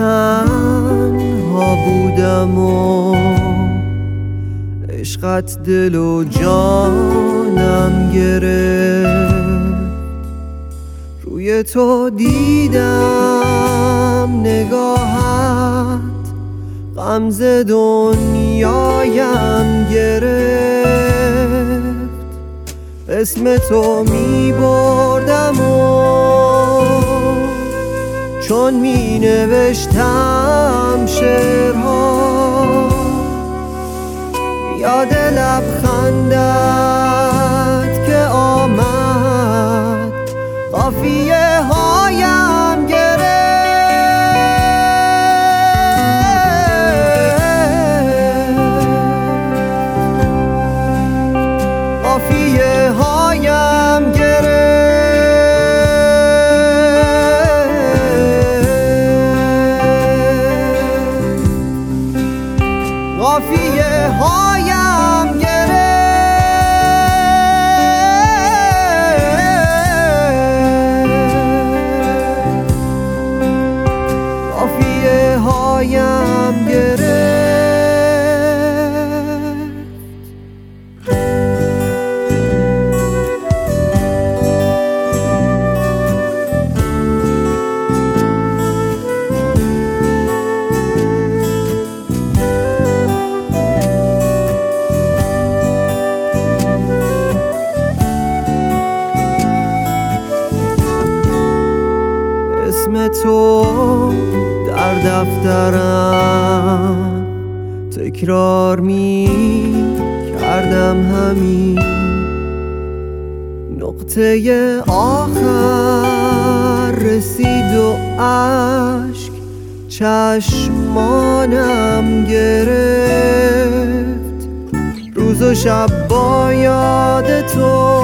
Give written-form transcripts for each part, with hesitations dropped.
تنها بودم و عشقت دل و جانم گرفت. روی تو دیدم نگاهت غمزه دنیایم گرفت. اسم تو می بردم و چون می نوشتم شعرها یاد لبخندت که آمد قافیه هایم گرفت. قافیه هایم گرفت. قافیه هایم گرفت. قافیه هایم گرفت. اسم تو در دفترم تکرار می کردم همین نقطه آخر رسید و اشک چشمانم گرفت. روز و شب با یاد تو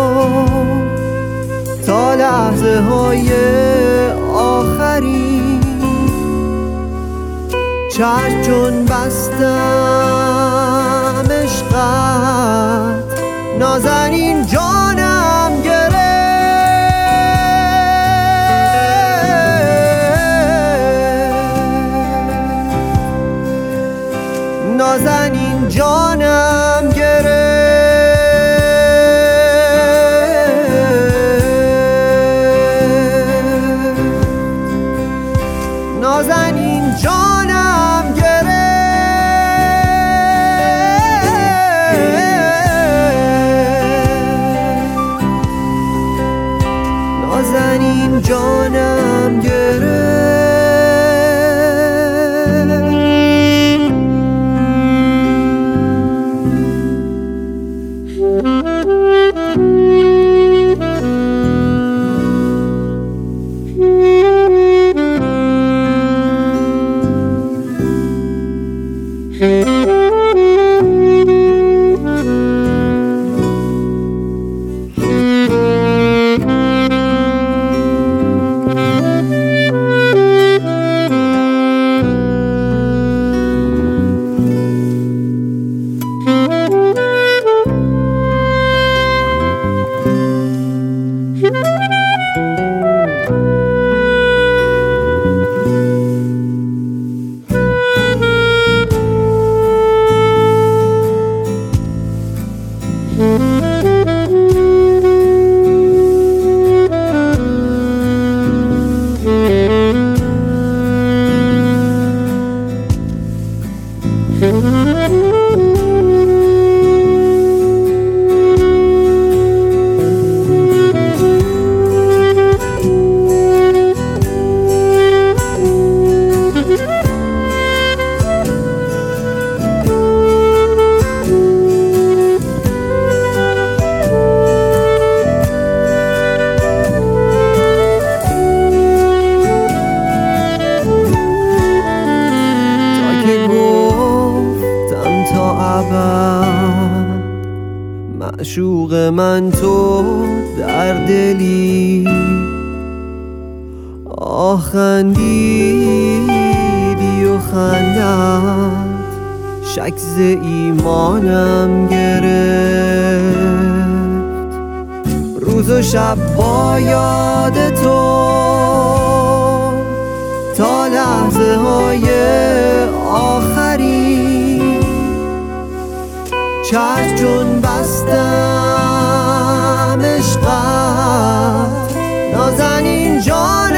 تا لحظه های آخری چشم چون بستم عشقت نازنین جانم گرفت. نازنین جانم گرفت. نازنین جانم گرفت. نازنین جانم گرفت. معشوق من تو در دلی خندیدی و خندت شک ز ایمانم گرفت. روز و شب با یاد تو تا لحظه لحظه های آخری. چشم چون بستم عشقت نازنین جان